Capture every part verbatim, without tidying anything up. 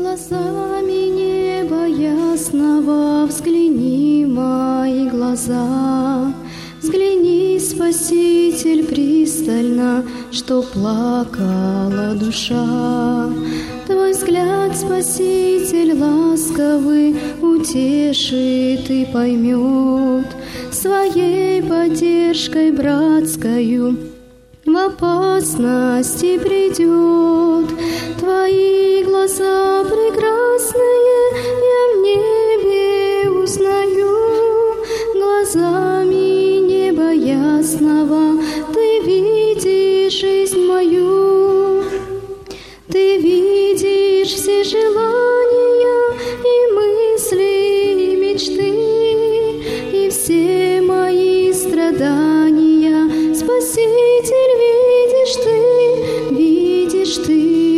Глазами неба ясного взгляни в мои глаза. Взгляни, Спаситель, пристально, что плакала душа. Твой взгляд, Спаситель, ласковый, утешит и поймет. Своей поддержкой братскою в опасности придет. Твои глаза прекрасные я в небе узнаю. Глазами неба ясного ты видишь жизнь мою. Ты видишь все желания и мысли, и мечты, и все мои страдания. Спаситель, видишь ты, видишь ты.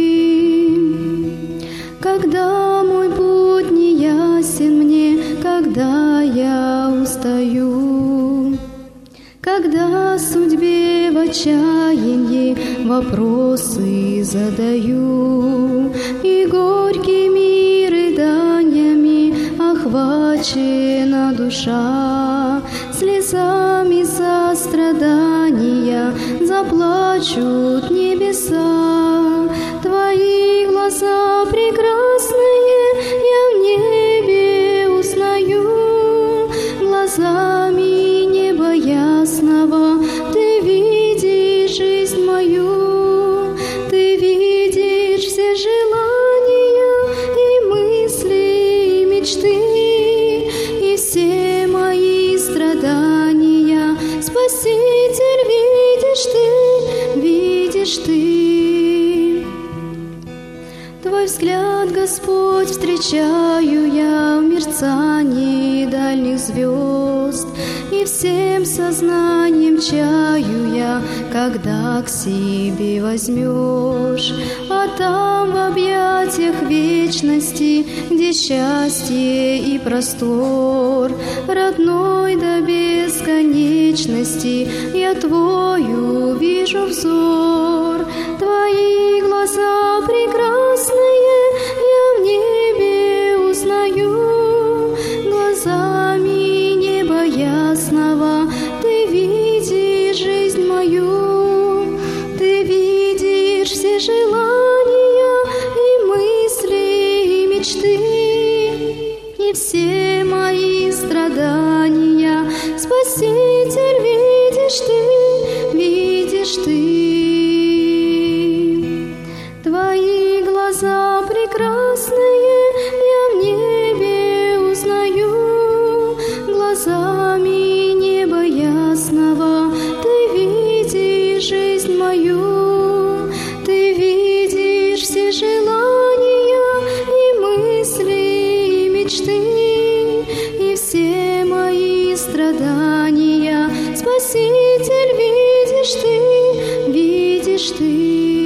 Когда мой путь не ясен мне, когда я устаю, когда судьбе в отчаянии вопросы задаю, и горькими рыданиями охвачена душа, слезами сострадания заплачут небеса. Твои глаза прекрасные я в небе узнаю. Глазами неба ясного ты видишь жизнь мою. Ты видишь все желания и мысли, и мечты, и все мои страдания. Спаситель, видишь ты, видишь ты. Твой взгляд, Господь, встречаю я в мерцании дальних звезд, и всем сознанием чаю я, когда к себе возьмешь. А там в объятиях вечности, где счастье и простор, родной до бесконечности, я Твой увижу взор. Твои глаза прекрасные я в небе узнаю. Глазами неба ясного ты видишь жизнь мою. Ты видишь все желания и мысли, и мечты, и все мои страдания. Спаситель, видишь ты, видишь ты. Твои глаза прекрасные я в небе узнаю. Глазами неба ясного ты видишь жизнь мою. Ты видишь все желания и мысли, и мечты, и все мои страдания. Спаситель, видишь ты, видишь ты.